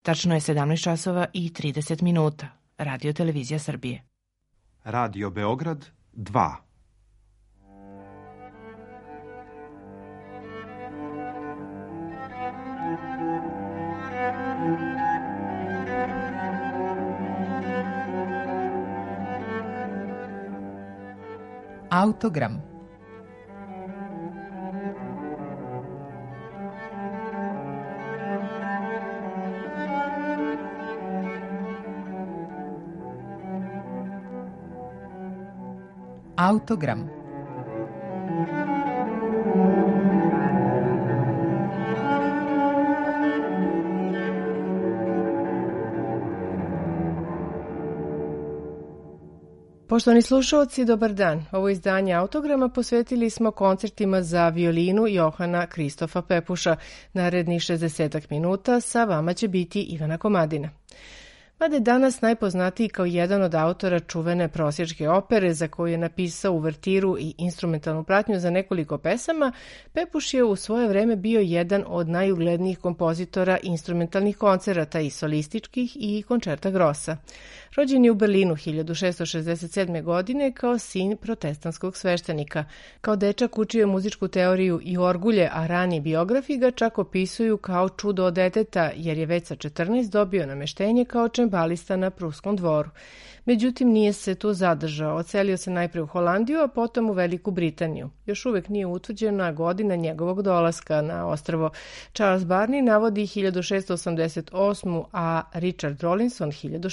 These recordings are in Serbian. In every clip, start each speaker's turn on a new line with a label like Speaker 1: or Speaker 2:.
Speaker 1: Tačno je 17 časova i 30 minuta. Radio Televizija Srbije.
Speaker 2: Radio Beograd 2.
Speaker 3: Autogram. Autogram.
Speaker 4: Poštovani slušalci, dobar dan. Ovo izdanje Autograma posvetili smo koncertima za violinu Johana Kristofa Pepuša. Narednih 60 minuta sa vama će biti Ivana Komadina. Mada je danas najpoznatiji kao jedan od autora čuvene prosjačke opere za koju je napisao uvertiru i instrumentalnu pratnju za nekoliko pesama, Pepuš je u svoje vreme bio jedan od najuglednijih kompozitora instrumentalnih koncerata i solističkih i koncerta grosa. Rođen je u Berlinu 1667. godine kao sin protestantskog sveštenika. Kao dečak učio je muzičku teoriju i orgulje, a rani biografi ga čak opisuju kao čudo od deteta, jer je već sa 14 dobio nameštenje kao čembalista na pruskom dvoru. Međutim, nije se tu zadržao. Odselio se najpre u Holandiju, a potom u Veliku Britaniju. Još uvek nije utvrđena godina njegovog dolaska na ostrvo. Charles Barney navodi 1688. a Richard Rawlinson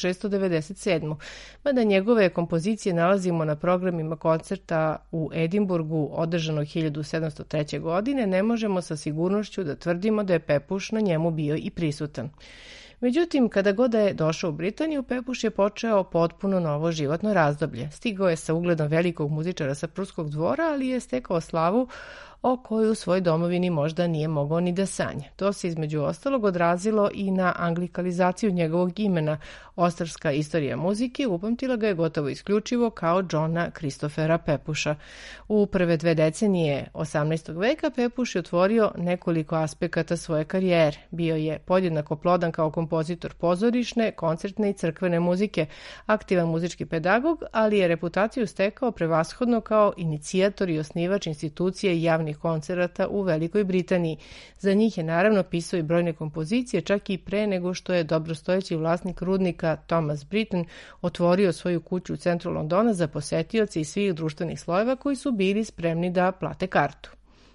Speaker 4: 1697. Mada njegove kompozicije nalazimo na programima koncerta u Edinburgu održanog 1703. godine, ne možemo sa sigurnošću da tvrdimo da je Pepuš na njemu bio i prisutan. Međutim, kada god je došao u Britaniju, Pepuš je počeo potpuno novo životno razdoblje. Stigao je sa ugledom velikog muzičara sa pruskog dvora, ali je stekao slavu o kojoj u svojoj domovini možda nije mogao ni da sanja. To se između ostalog odrazilo i na anglikalizaciju njegovog imena. Ostrvska istorija muzike upamtila ga je gotovo isključivo kao Johna Kristofera Pepuša. U prve 2 decenije 18. veka Pepuš je otvorio nekoliko aspekata svoje karijere. Bio je podjednako plodan kao kompozitor pozorišne, koncertne i crkvene muzike, aktivan muzički pedagog, ali je reputaciju stekao prevashodno kao inicijator i osnivač institucije i javnih koncerata u Velikoj Britaniji. Za njih je naravno pisao i brojne kompozicije, čak i pre nego što je dobrostojeći vlasnik rudnika Thomas Britton otvorio svoju kuću u centru Londona za posetioce iz svih društvenih slojeva koji su bili spremni da plate kartu.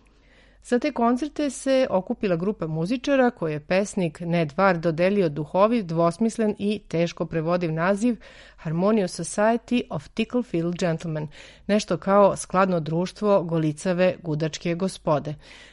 Speaker 4: Za te koncerte se okupila grupa muzičara koje je pesnik Ned Ward dodelio duhovit, dvosmislen i teško prevodiv naziv Harmonious Society of Ticklefield Gentlemen, nešto kao skladno društvo golicave gudačke gospode.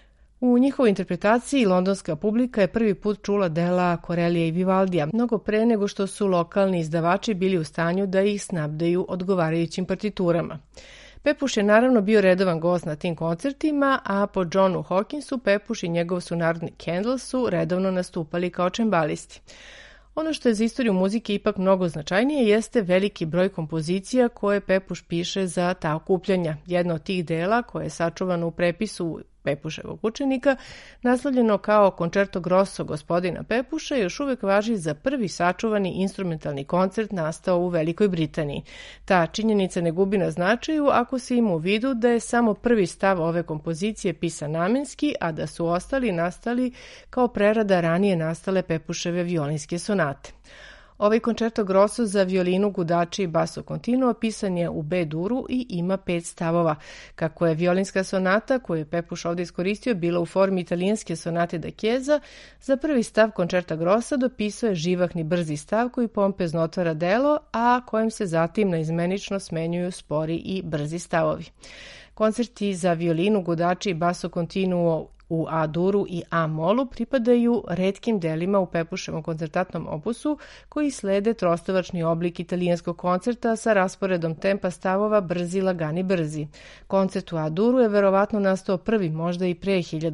Speaker 4: U njihovoj interpretaciji londonska publika je prvi put čula dela Corellija i Vivaldija, mnogo pre nego što su lokalni izdavači bili u stanju da ih snabdeju odgovarajućim partiturama. Pepuš je naravno bio redovan gost na tim koncertima, a po Johnu Hawkinsu Pepuš i njegov sunarodnik Kendall su redovno nastupali kao čembalisti. Ono što je za istoriju muzike ipak mnogo značajnije jeste veliki broj kompozicija koje Pepuš piše za ta okupljanja. Jedna od tih dela, koja je sačuvana u prepisu Pepuševog učenika, naslovljeno kao Concerto Grosso gospodina Pepuša, još uvek važi za prvi sačuvani instrumentalni koncert nastao u Velikoj Britaniji. Ta činjenica ne gubi na značaju ako se ima u vidu da je samo prvi stav ove kompozicije pisan namenski, a da su ostali nastali kao prerada ranije nastale Pepuševe violinske sonate. Ovaj Concerto Grosso za violinu, gudači i basso continuo pisan je u B-duru i ima 5 stavova. Kako je violinska sonata, koju je Pepuš ovdje iskoristio, bila u formi italijanske sonate da Chiesa, za prvi stav Concerta Grossa dopisao je živahni brzi stav koji pompezno otvara delo, a kojim se zatim naizmenično smenjuju spori i brzi stavovi. Koncerti za violinu, gudači i basso continuo u A-duru i A-molu pripadaju retkim delima u Pepuševom koncertatnom opusu koji slede trostavačni oblik italijanskog koncerta sa rasporedom tempa stavova brzi, lagani, brzi. Koncert u A-duru je verovatno nastao prvi, možda i pre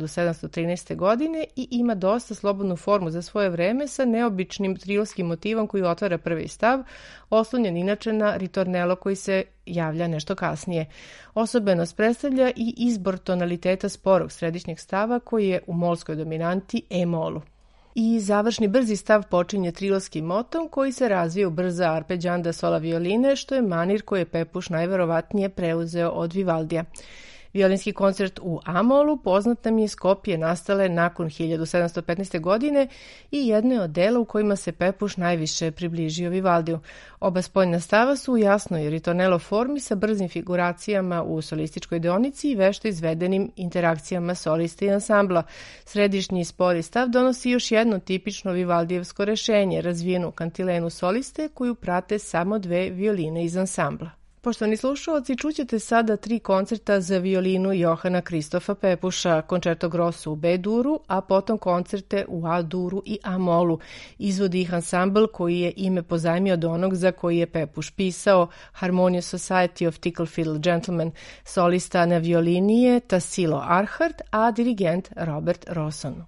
Speaker 4: 1713. godine i ima dosta slobodnu formu za svoje vreme sa neobičnim triolskim motivom koji otvara prvi stav, oslonjen inače na ritornelo koji se javlja nešto kasnije. Osobenost predstavlja i izbor tonaliteta sporog središnjeg stava koji je u molskoj dominanti E-molu. I završni brzi stav počinje triloskim motom koji se razvija u brza arpeđanda sola violine, što je manir koji je Pepuš najverovatnije preuzeo od Vivaldija. Violinski koncert u A-molu poznat nam je iz kopije nastale nakon 1715. godine i jedno je od dela u kojima se Pepuš najviše približio Vivaldiju. Oba spoljna stava su u jasnoj ritornello formi sa brzim figuracijama u solističkoj deonici i vešto izvedenim interakcijama soliste i ansambla. Središnji spori stav donosi još jedno tipično Vivaldijevsko rešenje, razvijenu kantilenu soliste koju prate samo dve violine iz ansambla. Poštovani slušalci, čućete sada 3 koncerta za violinu Johana Kristofa Pepuša, koncerto grosso u B-duru, a potom koncerte u A-duru i A-molu. Izvodi ih ansambl koji je ime pozajmio od onog za koji je Pepuš pisao, Harmonious Society of Tickle Fiddle Gentlemen. Solista na violini je Tassilo Arhart, a dirigent Robert Roson.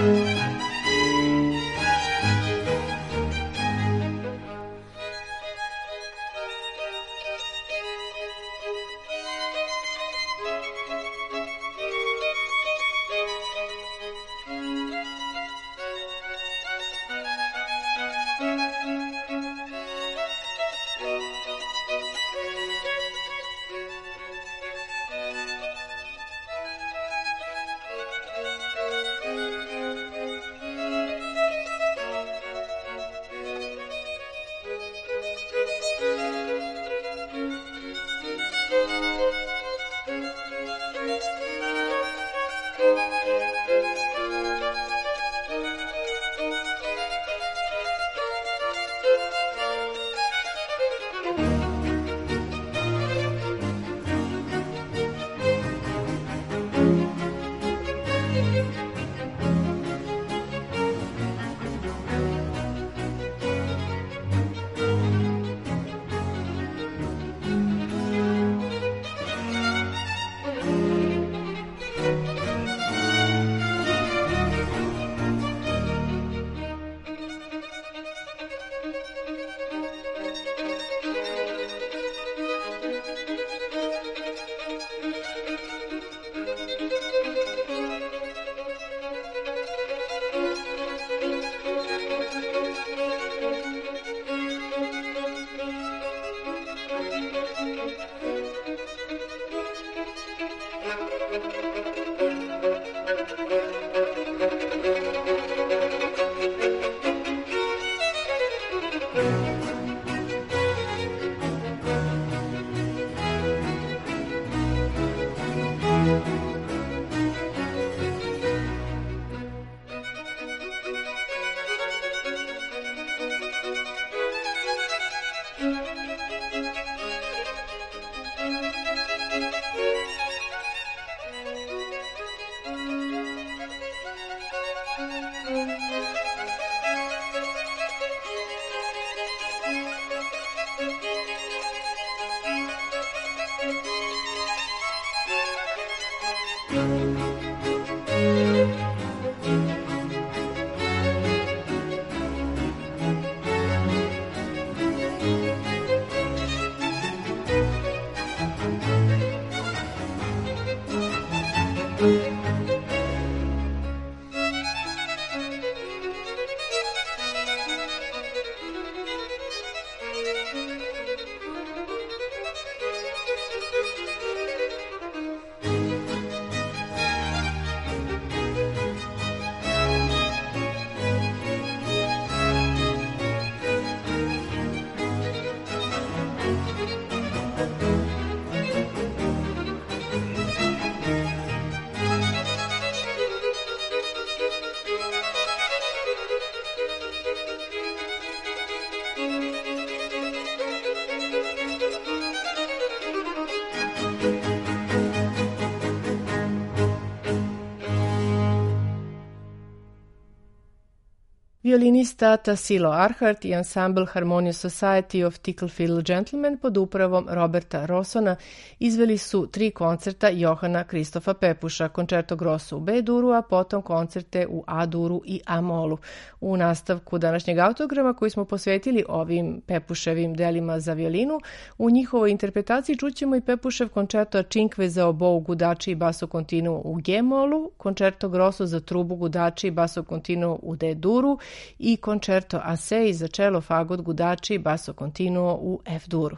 Speaker 4: Violinista Tassilo Arhart i ansambl Harmonious Society of Ticklefield Gentlemen pod upravom Roberta Rossona izveli su 3 koncerta Johana Kristofa Pepuša, koncerto grosso u B-duru, a potom koncerte u A-duru i A-molu. U nastavku današnjeg autograma koji smo posvetili ovim Pepuševim delima za violinu, u njihovoj interpretaciji čućemo i Pepušev koncerto Cinque za obou, gudači i basso continuo u G-molu, koncerto grosso za trubu, gudači i basso continuo u D-duru i koncerto Assai za čelo, fagot, gudači, basso continuo u F-duru.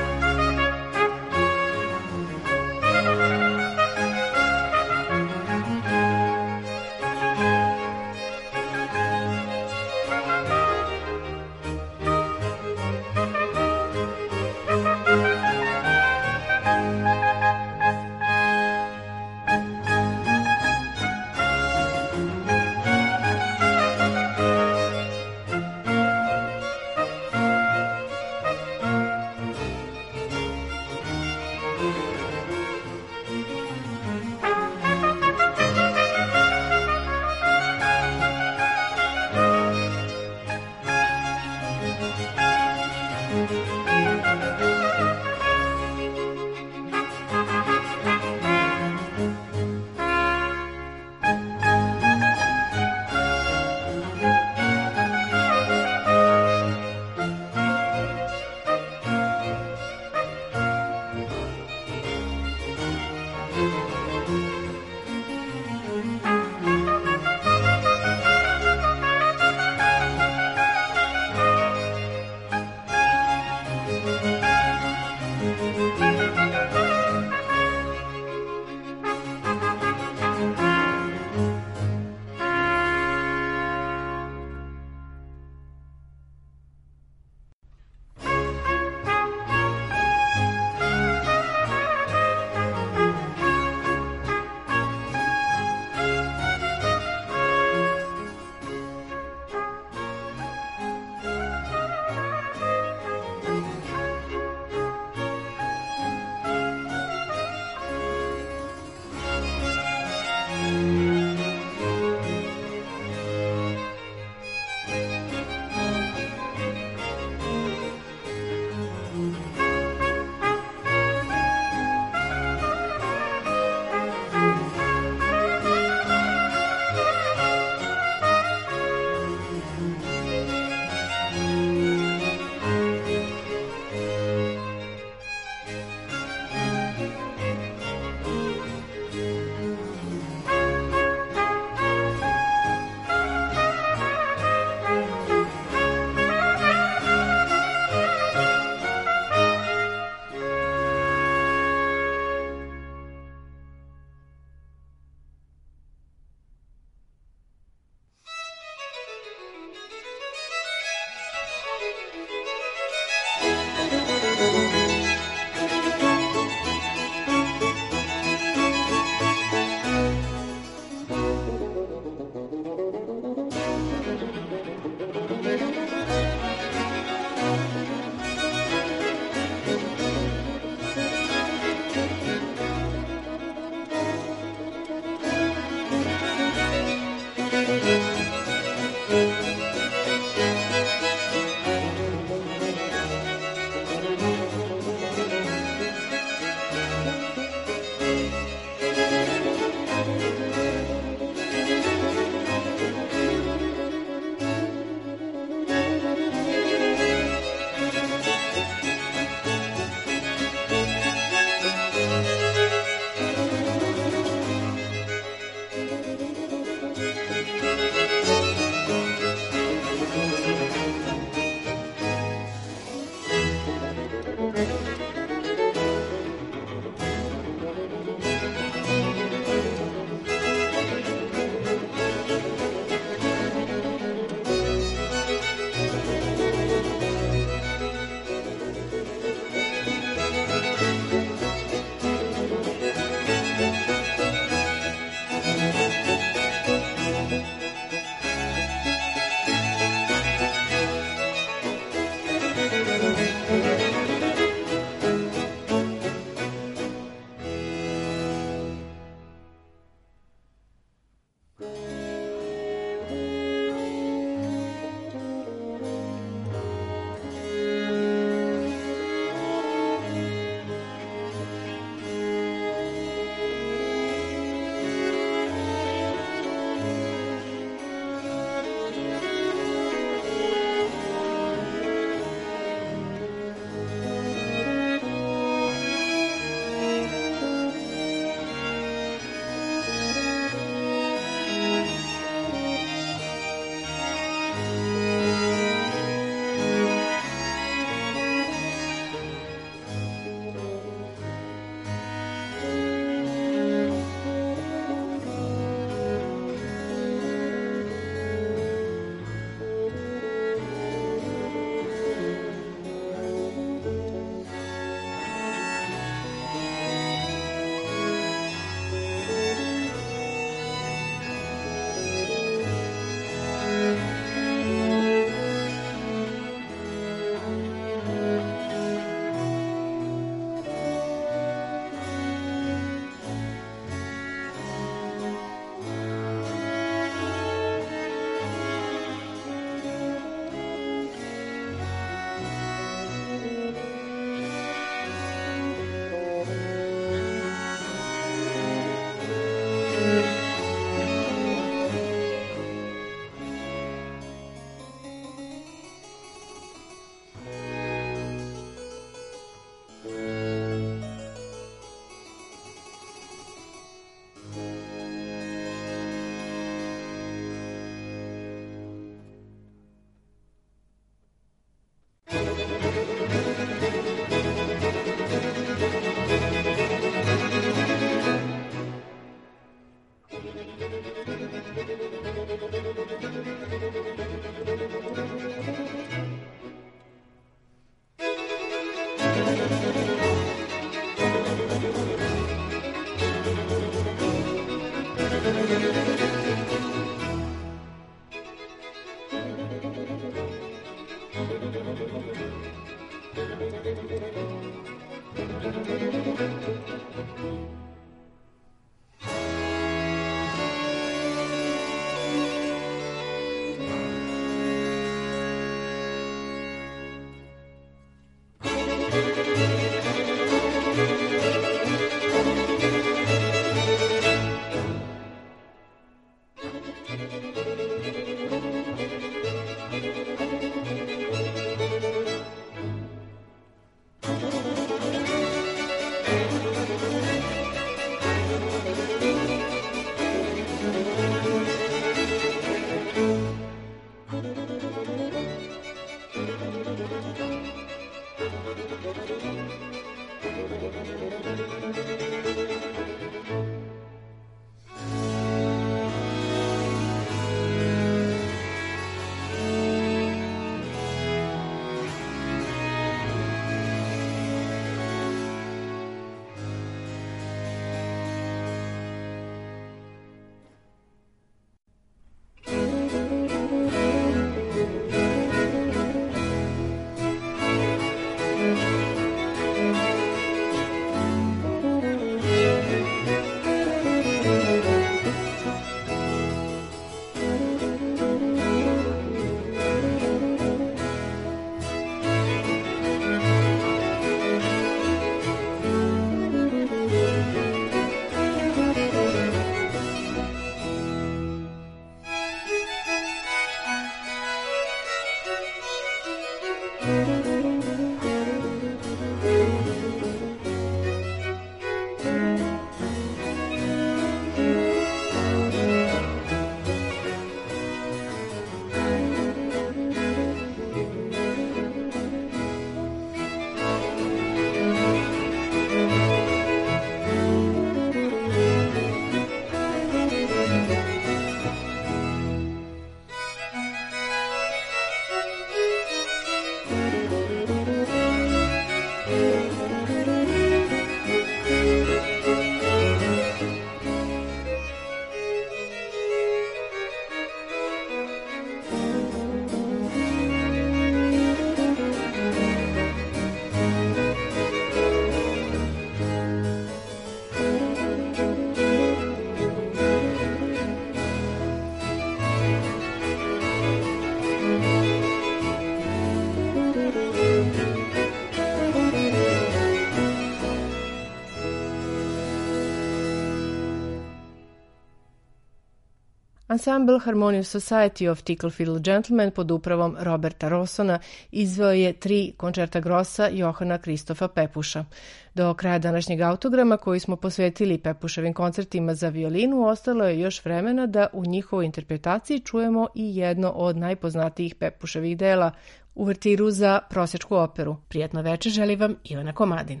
Speaker 4: Ensemble Harmonious Society of Ticklefield Gentlemen pod upravom Roberta Rossona izveo je 3 koncerta grossa Johana Kristofa Pepuša. Do kraja današnjeg autograma koji smo posvetili Pepuševim koncertima za violinu, ostalo je još vremena da u njihovoj interpretaciji čujemo i jedno od najpoznatijih Pepuševih dela, uvertiru za prosjačku operu. Prijatno večer želi vam Ivana Komadina.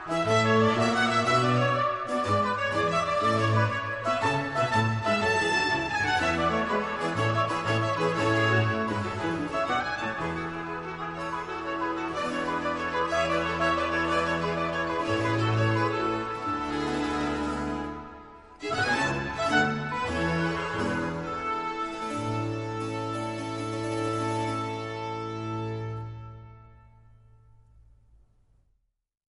Speaker 4: Muzika